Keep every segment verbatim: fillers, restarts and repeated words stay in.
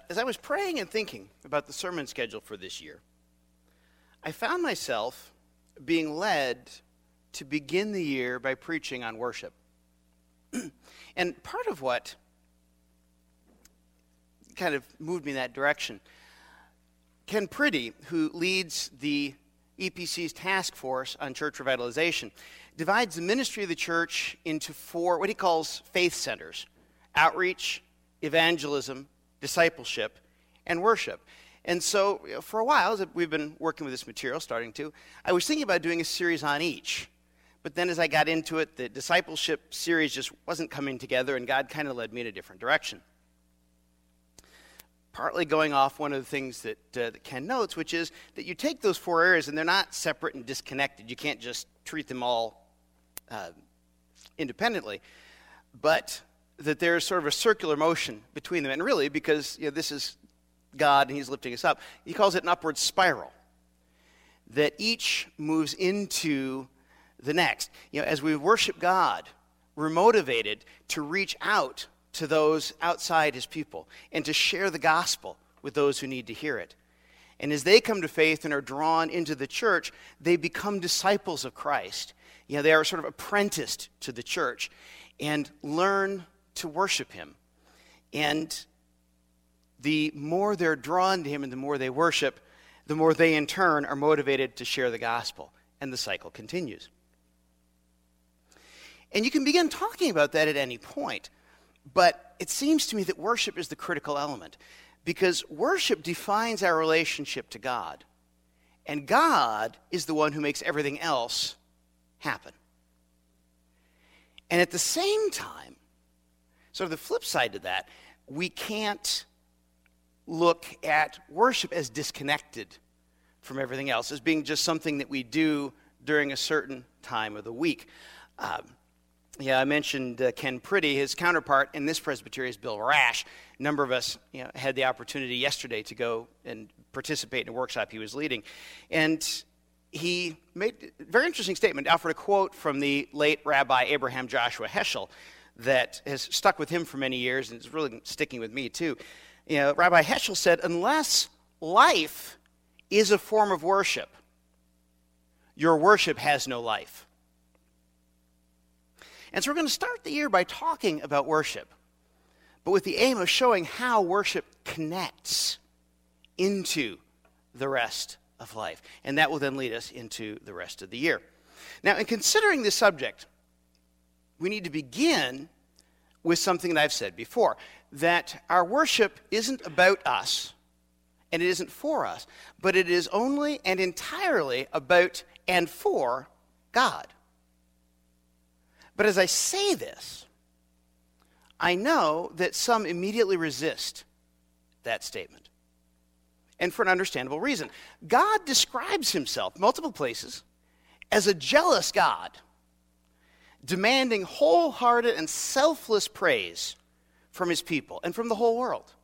as I was praying and thinking about the sermon schedule for this year, I found myself being led to begin the year by preaching on worship. And part of what kind of moved me in that direction, Ken Priddy, who leads the E P C's task force on church revitalization, divides the ministry of the church into four, what he calls faith centers: outreach, evangelism, discipleship, and worship. And so you know, for a while, as we've been working with this material, starting to, I was thinking about doing a series on each. But then as I got into it, the discipleship series just wasn't coming together, and God kind of led me in a different direction. Partly going off one of the things that, uh, that Ken notes, which is that you take those four areas and they're not separate and disconnected. You can't just treat them all uh, independently, but that there's sort of a circular motion between them. And really, because you know, this is God and he's lifting us up, he calls it an upward spiral, that each moves into the next. You know, as we worship God, we're motivated to reach out to those outside his people and to share the gospel with those who need to hear it. And as they come to faith and are drawn into the church, they become disciples of Christ. You know, they are sort of apprenticed to the church and learn to worship him. And the more they're drawn to him and the more they worship, the more they in turn are motivated to share the gospel. And the cycle continues. And you can begin talking about that at any point. But it seems to me that worship is the critical element, because worship defines our relationship to God. And God is the one who makes everything else happen. And at the same time, sort of the flip side to that, we can't look at worship as disconnected from everything else, as being just something that we do during a certain time of the week. Um, Yeah, I mentioned uh, Ken Priddy. His counterpart in this presbytery is Bill Rash. A number of us you know, had the opportunity yesterday to go and participate in a workshop he was leading. And he made a very interesting statement, offered a quote from the late Rabbi Abraham Joshua Heschel that has stuck with him for many years and is really sticking with me too. You know, Rabbi Heschel said, "Unless life is a form of worship, your worship has no life." And so we're going to start the year by talking about worship, but with the aim of showing how worship connects into the rest of life. And that will then lead us into the rest of the year. Now, in considering this subject, we need to begin with something that I've said before, that our worship isn't about us, and it isn't for us, but it is only and entirely about and for God. But as I say this, I know that some immediately resist that statement. And for an understandable reason. God describes himself, multiple places, as a jealous God, demanding wholehearted and selfless praise from his people and from the whole world.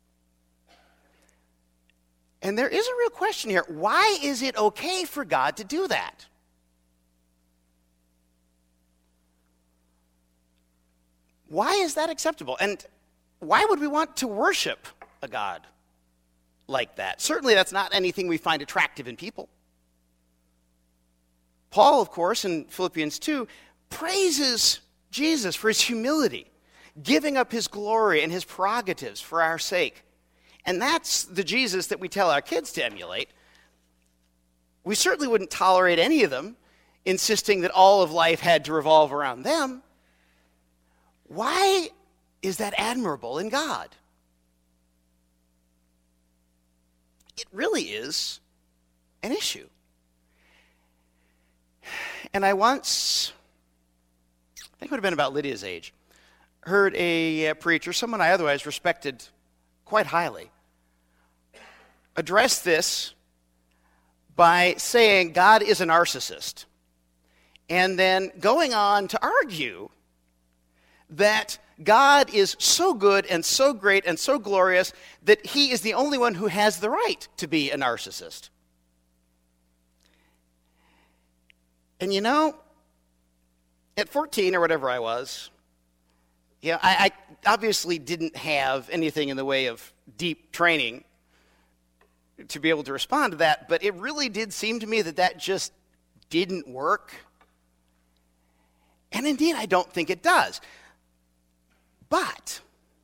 And there is a real question here. Why is it okay for God to do that? Why is that acceptable? And why would we want to worship a God like that? Certainly that's not anything we find attractive in people. Paul, of course, in Philippians two, praises Jesus for his humility, giving up his glory and his prerogatives for our sake. And that's the Jesus that we tell our kids to emulate. We certainly wouldn't tolerate any of them insisting that all of life had to revolve around them. Why is that admirable in God? It really is an issue. And I once, I think it would have been about Lydia's age, heard a preacher, someone I otherwise respected quite highly, address this by saying God is a narcissist, and then going on to argue that God is so good and so great and so glorious that he is the only one who has the right to be a narcissist. And you know, at fourteen or whatever I was, yeah, I, I obviously didn't have anything in the way of deep training to be able to respond to that, but it really did seem to me that that just didn't work. And indeed, I don't think it does. But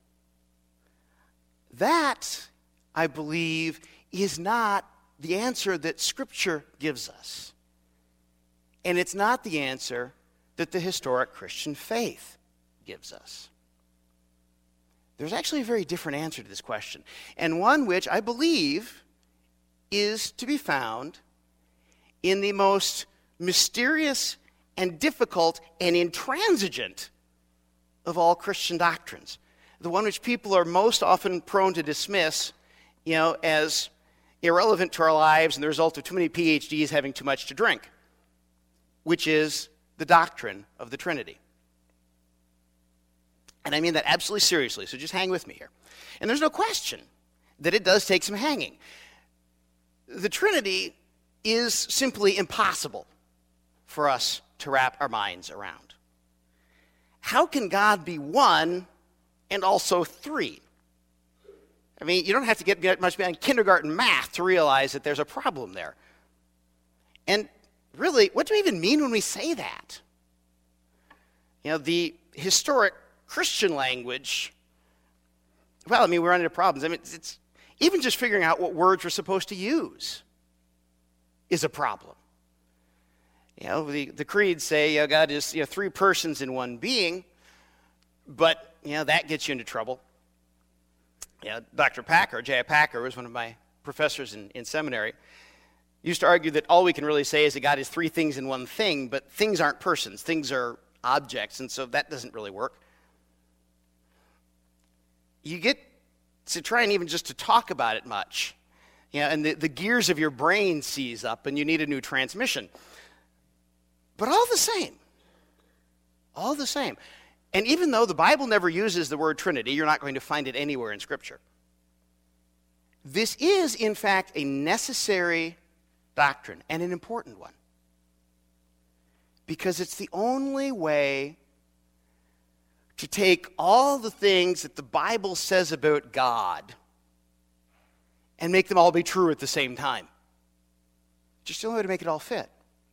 that, I believe, is not the answer that Scripture gives us. And it's not the answer that the historic Christian faith gives us. There's actually a very different answer to this question, and one which I believe is to be found in the most mysterious and difficult and intransigent of all Christian doctrines, the one which people are most often prone to dismiss, you know, as irrelevant to our lives and the result of too many P H Ds having too much to drink, which is the doctrine of the Trinity. And I mean that absolutely seriously, so just hang with me here. And there's no question that it does take some hanging. The Trinity is simply impossible for us to wrap our minds around. How can God be one and also three? I mean, you don't have to get much beyond kindergarten math to realize that there's a problem there. And really, what do we even mean when we say that? You know, the historic Christian language, well, I mean, we run into problems. I mean, it's, it's even just figuring out what words we're supposed to use is a problem. You know, the, the creeds say, you know, God is, you know, three persons in one being, but, you know, that gets you into trouble. You know, Doctor Packer, J I. Packer, was one of my professors in, in seminary, used to argue that all we can really say is that God is three things in one thing, but things aren't persons, things are objects, and so that doesn't really work. You get to try and even just to talk about it much, you know, and the, the gears of your brain seize up and you need a new transmission. But all the same, all the same, and even though the Bible never uses the word Trinity, you're not going to find it anywhere in Scripture. This is, in fact, a necessary doctrine and an important one, because it's the only way to take all the things that the Bible says about God and make them all be true at the same time. Just the only way to make it all fit.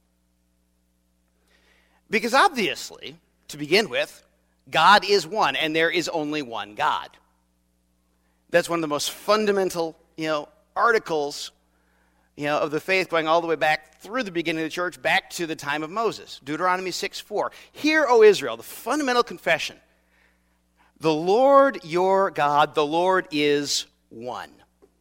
Because obviously, to begin with, God is one, and there is only one God. That's one of the most fundamental, you know, articles, you know, of the faith, going all the way back through the beginning of the church, back to the time of Moses. Deuteronomy six four. Hear, O Israel, the fundamental confession. The Lord your God, the Lord is one.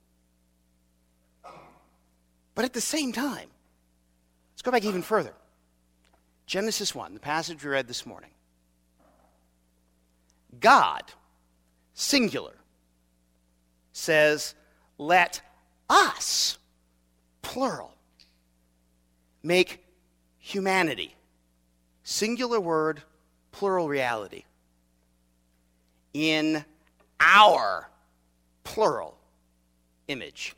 But at the same time, let's go back even further. Genesis one, the passage we read this morning. God, singular, says, let us, plural, make humanity, singular word, plural reality, in our, plural, image.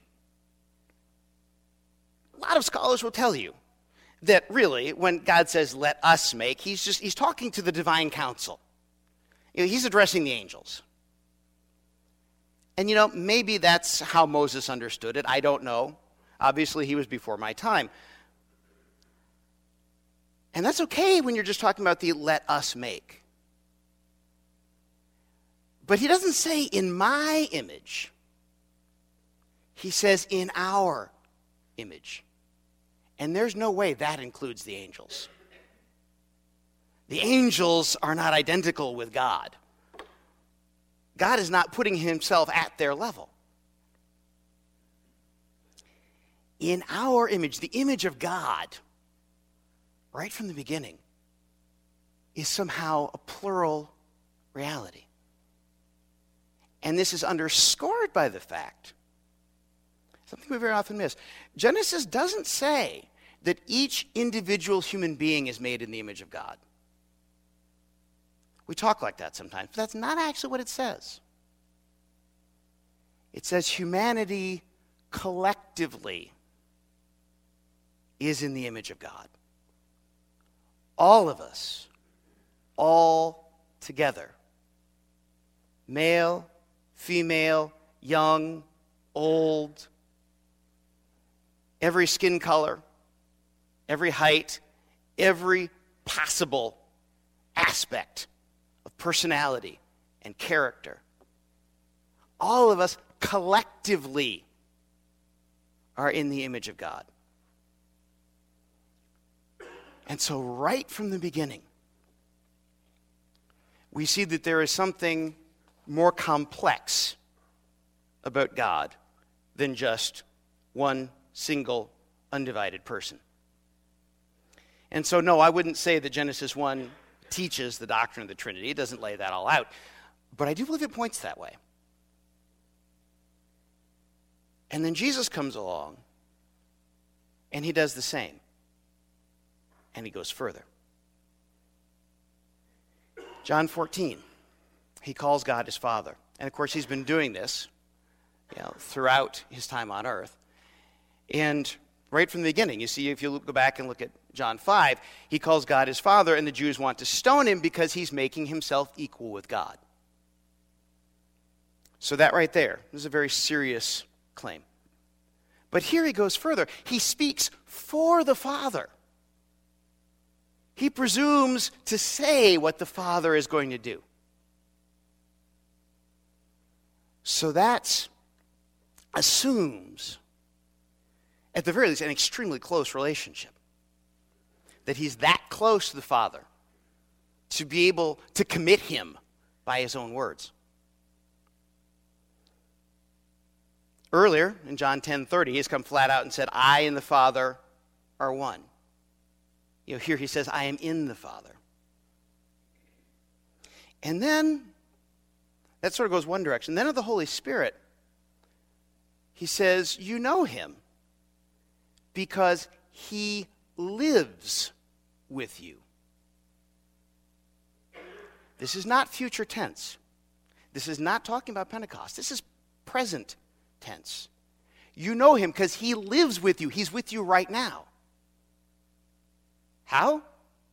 A lot of scholars will tell you that really, when God says, let us make, he's just, he's talking to the divine council. You know, he's addressing the angels. And, you know, maybe that's how Moses understood it. I don't know. Obviously, he was before my time. And that's okay when you're just talking about the let us make. But he doesn't say in my image. He says in our image. And there's no way that includes the angels. The angels are not identical with God. God is not putting himself at their level. In our image, the image of God, right from the beginning, is somehow a plural reality. And this is underscored by the fact, something we very often miss. Genesis doesn't say that each individual human being is made in the image of God. We talk like that sometimes, but that's not actually what it says. It says humanity collectively is in the image of God. All of us, all together, male, female, young, old, every skin color, every height, every possible aspect of personality and character. All of us collectively are in the image of God. And so right from the beginning, we see that there is something more complex about God than just one single undivided person. And so, no, I wouldn't say that Genesis one teaches the doctrine of the Trinity. It doesn't lay that all out. But I do believe it points that way. And then Jesus comes along, and he does the same. And he goes further. John fourteen, he calls God his Father. And of course, he's been doing this, you know, throughout his time on earth. And right from the beginning, you see, if you go back and look at John five, he calls God his Father, and the Jews want to stone him because he's making himself equal with God. So that right there is a very serious claim. But here he goes further. He speaks for the Father. He presumes to say what the Father is going to do. So that assumes, at the very least, an extremely close relationship. That he's that close to the Father to be able to commit him by his own words. Earlier, in John ten thirty, he's come flat out and said, I and the Father are one. You know, here he says, I am in the Father. And then, that sort of goes one direction. Then of the Holy Spirit, he says, you know him because he lives with you. This is not future tense. This is not talking about Pentecost. This is present tense. You know him because he lives with you. He's with you right now. How?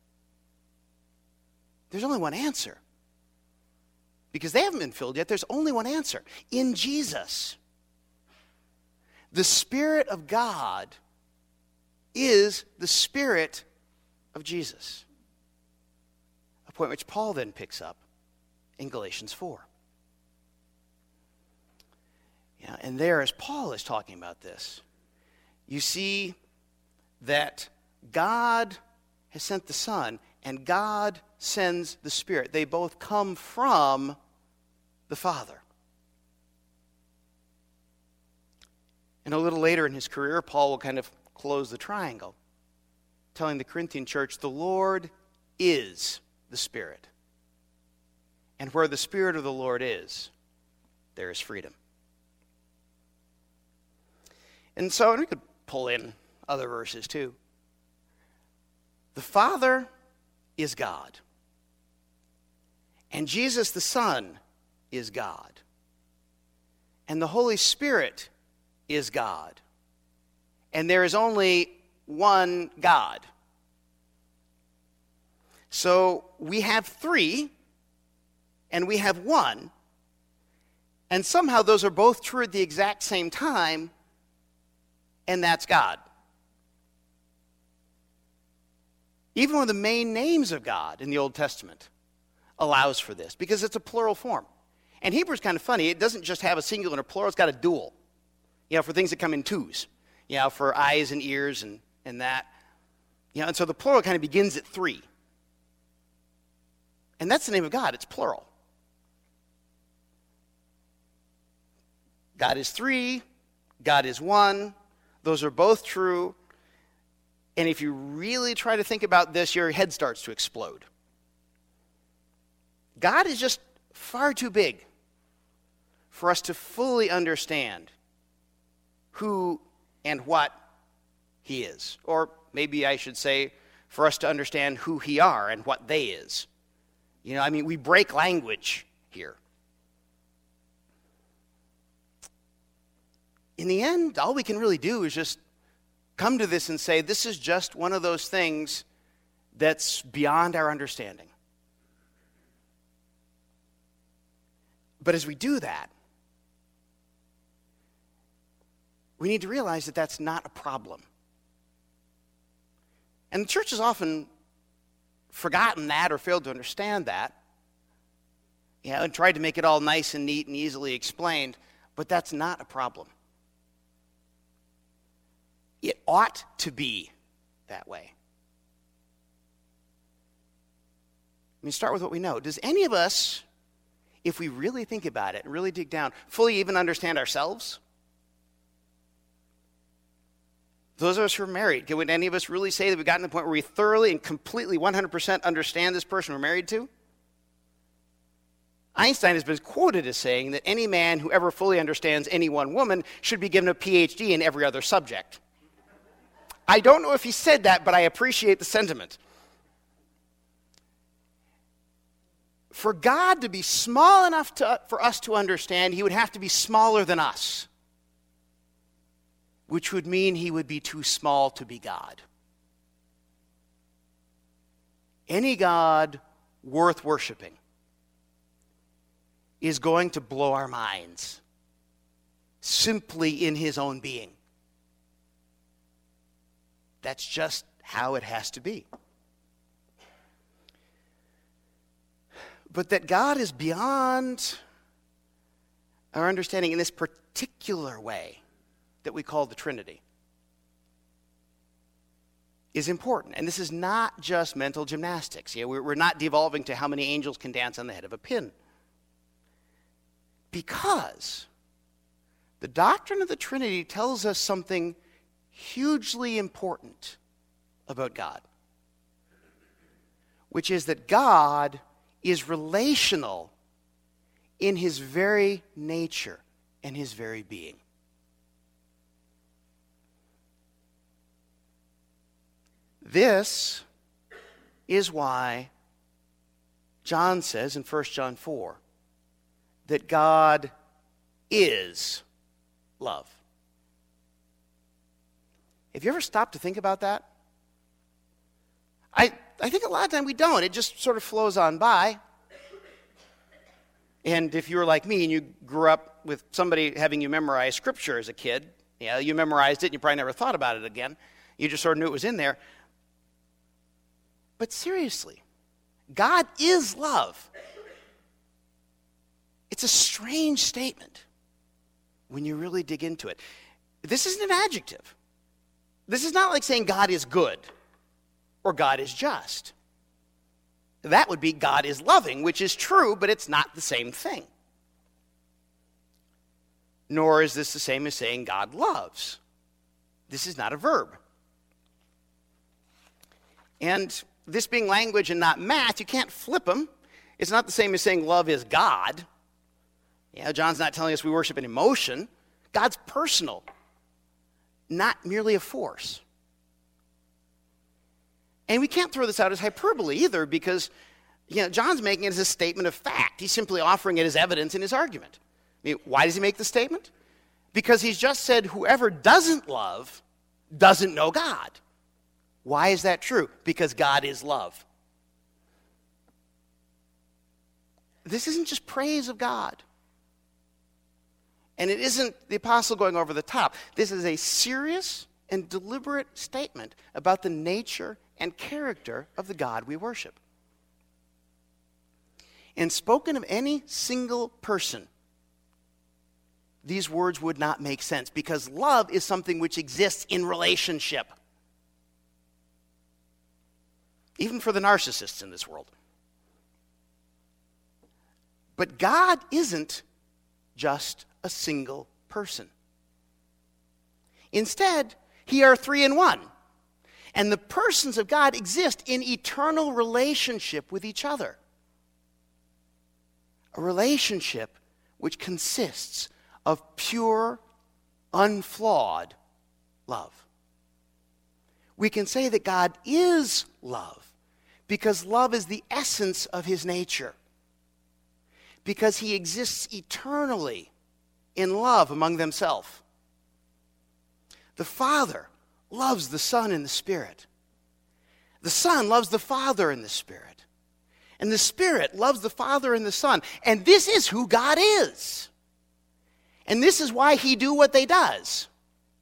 There's only one answer. Because they haven't been filled yet, there's only one answer. In Jesus. The Spirit of God is the Spirit of Jesus. A point which Paul then picks up in Galatians four. Yeah, and there, as Paul is talking about this, you see that God has sent the Son, and God sends the Spirit. They both come from the Father. And a little later in his career, Paul will kind of close the triangle, telling the Corinthian church, the Lord is the Spirit. And where the Spirit of the Lord is, there is freedom. And so, and we could pull in other verses too. The Father is God. And Jesus the Son is God. And the Holy Spirit is God. And there is only one God. So we have three, and we have one, and somehow those are both true at the exact same time, and that's God. Even one of the main names of God in the Old Testament allows for this, because it's a plural form. And Hebrew is kind of funny. It doesn't just have a singular and a plural. It's got a dual, you know, for things that come in twos, you know, for eyes and ears and, and that. You know, and so the plural kind of begins at three. And that's the name of God. It's plural. God is three. God is one. Those are both true. And if you really try to think about this, your head starts to explode. God is just far too big for us to fully understand who and what he is. Or maybe I should say, for us to understand who he are and what they is. You know, I mean, we break language here. In the end, all we can really do is just come to this and say, this is just one of those things that's beyond our understanding. But as we do that, we need to realize that that's not a problem. And the church has often forgotten that or failed to understand that, you know, and tried to make it all nice and neat and easily explained, but that's not a problem. It ought to be that way. I mean, start with what we know. Does any of us, if we really think about it and really dig down, fully even understand ourselves? Those of us who are married, can any of us really say that we've gotten to the point where we thoroughly and completely one hundred percent understand this person we're married to? Einstein has been quoted as saying that any man who ever fully understands any one woman should be given a P H D in every other subject. I don't know if he said that, but I appreciate the sentiment. For God to be small enough to, for us to understand, he would have to be smaller than us, which would mean he would be too small to be God. Any God worth worshiping is going to blow our minds simply in his own being. That's just how it has to be. But that God is beyond our understanding in this particular way that we call the Trinity is important. And this is not just mental gymnastics. Yeah, we're not devolving to how many angels can dance on the head of a pin. Because the doctrine of the Trinity tells us something hugely important about God, which is that God is relational in his very nature and his very being. This is why John says in First John four that God is love. Have you ever stopped to think about that? I, I think a lot of time we don't. It just sort of flows on by. And if you were like me and you grew up with somebody having you memorize Scripture as a kid, yeah, you memorized it and you probably never thought about it again. You just sort of knew it was in there. But seriously, God is love. It's a strange statement when you really dig into it. This isn't an adjective. This is not like saying God is good or God is just. That would be God is loving, which is true, but it's not the same thing. Nor is this the same as saying God loves. This is not a verb. And this being language and not math, you can't flip them. It's not the same as saying love is God. Yeah, John's not telling us we worship an emotion. God's personal, not merely a force. And we can't throw this out as hyperbole either because, you know, John's making it as a statement of fact. He's simply offering it as evidence in his argument. I mean, why does he make the statement? Because he's just said whoever doesn't love doesn't know God. Why is that true? Because God is love. This isn't just praise of God. And it isn't the apostle going over the top. This is a serious and deliberate statement about the nature and character of the God we worship. And spoken of any single person, these words would not make sense because love is something which exists in relationship. Even for the narcissists in this world. But God isn't just a single person. Instead, he are three in one. And the persons of God exist in eternal relationship with each other. A relationship which consists of pure, unflawed love. We can say that God is love because love is the essence of his nature. Because he exists eternally in love among themselves. The Father loves the Son and the Spirit. The Son loves the Father and the Spirit. And the Spirit loves the Father and the Son. And this is who God is. And this is why he do what they does.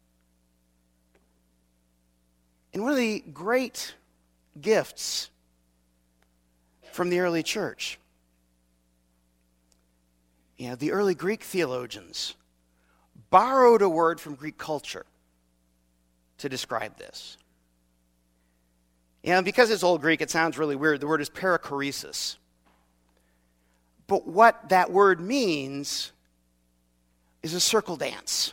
And one of the great gifts from the early church, you know, the early Greek theologians borrowed a word from Greek culture to describe this. You know, because it's Old Greek, it sounds really weird. The word is perichoresis. But what that word means is a circle dance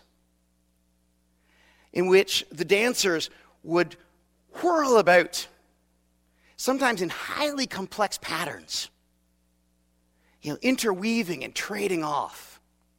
in which the dancers would whirl about, sometimes in highly complex patterns, you know, interweaving and trading off.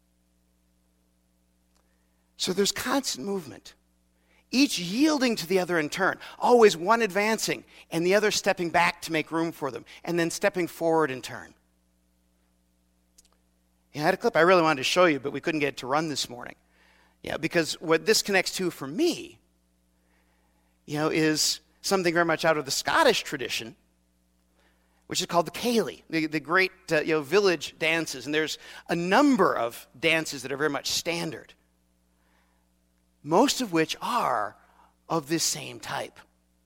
So there's constant movement, each yielding to the other in turn, always one advancing and the other stepping back to make room for them, and then stepping forward in turn. You know, I had a clip I really wanted to show you, but we couldn't get it to run this morning. Yeah, because what this connects to for me, you know, is something very much out of the Scottish tradition, which is called the Cayley, the, the great uh, you know, village dances. And there's a number of dances that are very much standard, most of which are of this same type,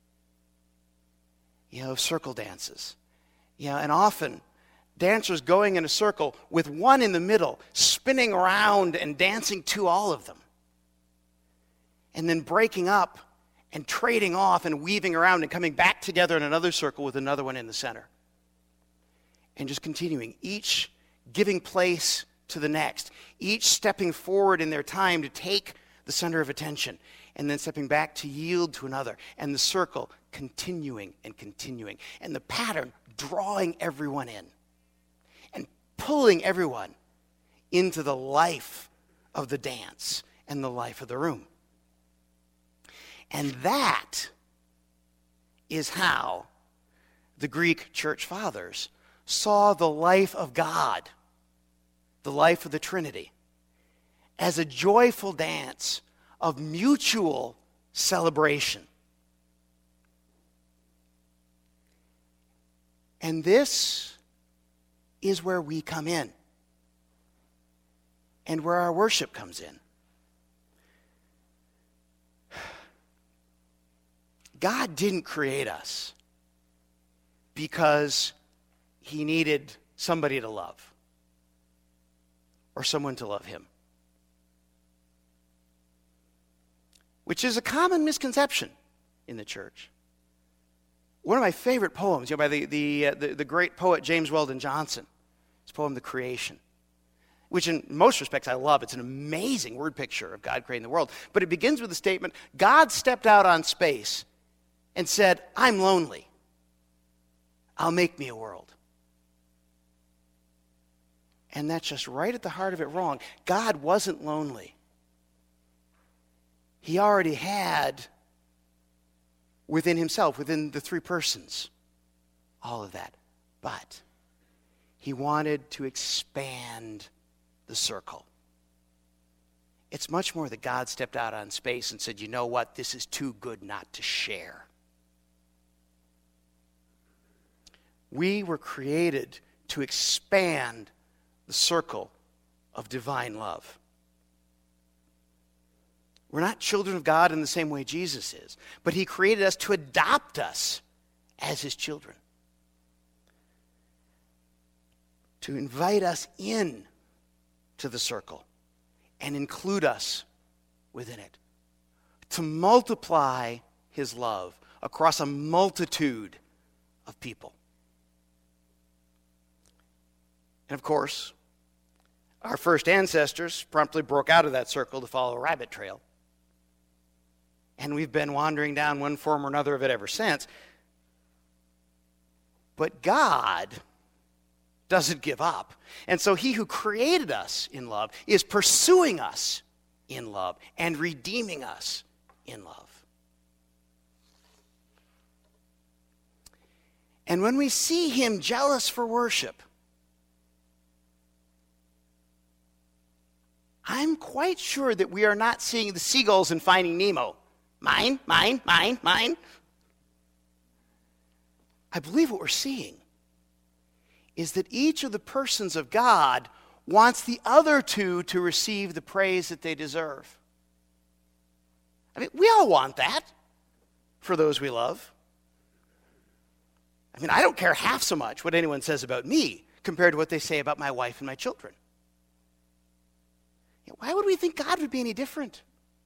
you know, circle dances. You know, and often dancers going in a circle with one in the middle, spinning around and dancing to all of them, and then breaking up and trading off and weaving around and coming back together in another circle with another one in the center. And just continuing, each giving place to the next, each stepping forward in their time to take the center of attention, and then stepping back to yield to another, and the circle continuing and continuing, and the pattern drawing everyone in and pulling everyone into the life of the dance and the life of the room. And that is how the Greek church fathers saw the life of God, the life of the Trinity, as a joyful dance of mutual celebration. And this is where we come in, and where our worship comes in. God didn't create us because he needed somebody to love or someone to love him, which is a common misconception in the church. One of my favorite poems, you know, by the, the, uh, the, the great poet James Weldon Johnson, his poem, The Creation, which in most respects I love. It's an amazing word picture of God creating the world. But it begins with the statement, God stepped out on space and said, I'm lonely. I'll make me a world. And that's just right at the heart of it wrong. God wasn't lonely. He already had within himself, within the three persons, all of that. But he wanted to expand the circle. It's much more that God stepped out on space and said, you know what, this is too good not to share. We were created to expand the circle of divine love. We're not children of God in the same way Jesus is, but he created us to adopt us as his children, to invite us in to the circle and include us within it, to multiply his love across a multitude of people. And of course, our first ancestors promptly broke out of that circle to follow a rabbit trail. And we've been wandering down one form or another of it ever since. But God doesn't give up. And so he who created us in love is pursuing us in love and redeeming us in love. And when we see him jealous for worship, I'm quite sure that we are not seeing the seagulls in Finding Nemo. Mine, mine, mine, mine. I believe what we're seeing is that each of the persons of God wants the other two to receive the praise that they deserve. I mean, we all want that. for those we love. I mean, I don't care half so much what anyone says about me compared to what they say about my wife and my children. Why would we think God would be any different?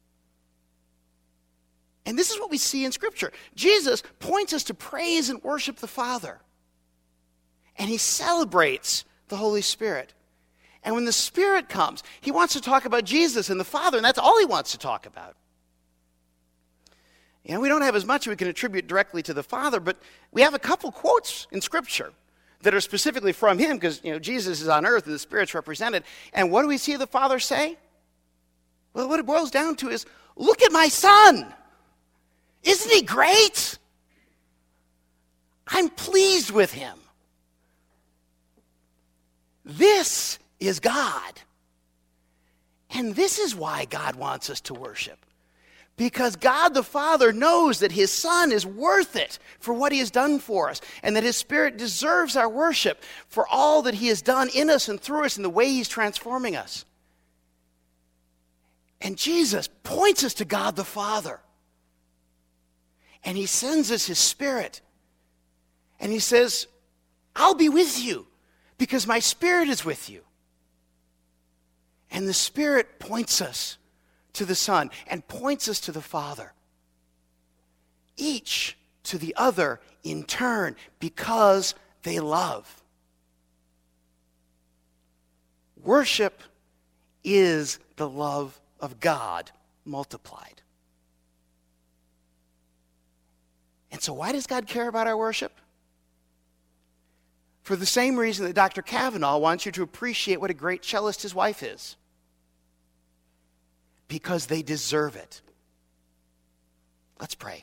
And this is what we see in Scripture. Jesus points us to praise and worship the Father. And he celebrates the Holy Spirit. And when the Spirit comes, he wants to talk about Jesus and the Father, and that's all he wants to talk about. You know, we don't have as much we can attribute directly to the Father, but we have a couple quotes in Scripture that are specifically from him, because, you know, Jesus is on earth and the Spirit's represented. And what do we see the Father say? Well, what it boils down to is, look at my Son. Isn't he great? I'm pleased with him. This is God. And this is why God wants us to worship. Because God the Father knows that his Son is worth it for what he has done for us, and that his Spirit deserves our worship for all that he has done in us and through us and the way he's transforming us. And Jesus points us to God the Father. And he sends us his Spirit. And he says, I'll be with you because my Spirit is with you. And the Spirit points us to the Son and points us to the Father. Each to the other in turn because they love. Worship is the love of God multiplied. And so why does God care about our worship? For the same reason that Doctor Kavanaugh wants you to appreciate what a great cellist his wife is. Because they deserve it. Let's pray.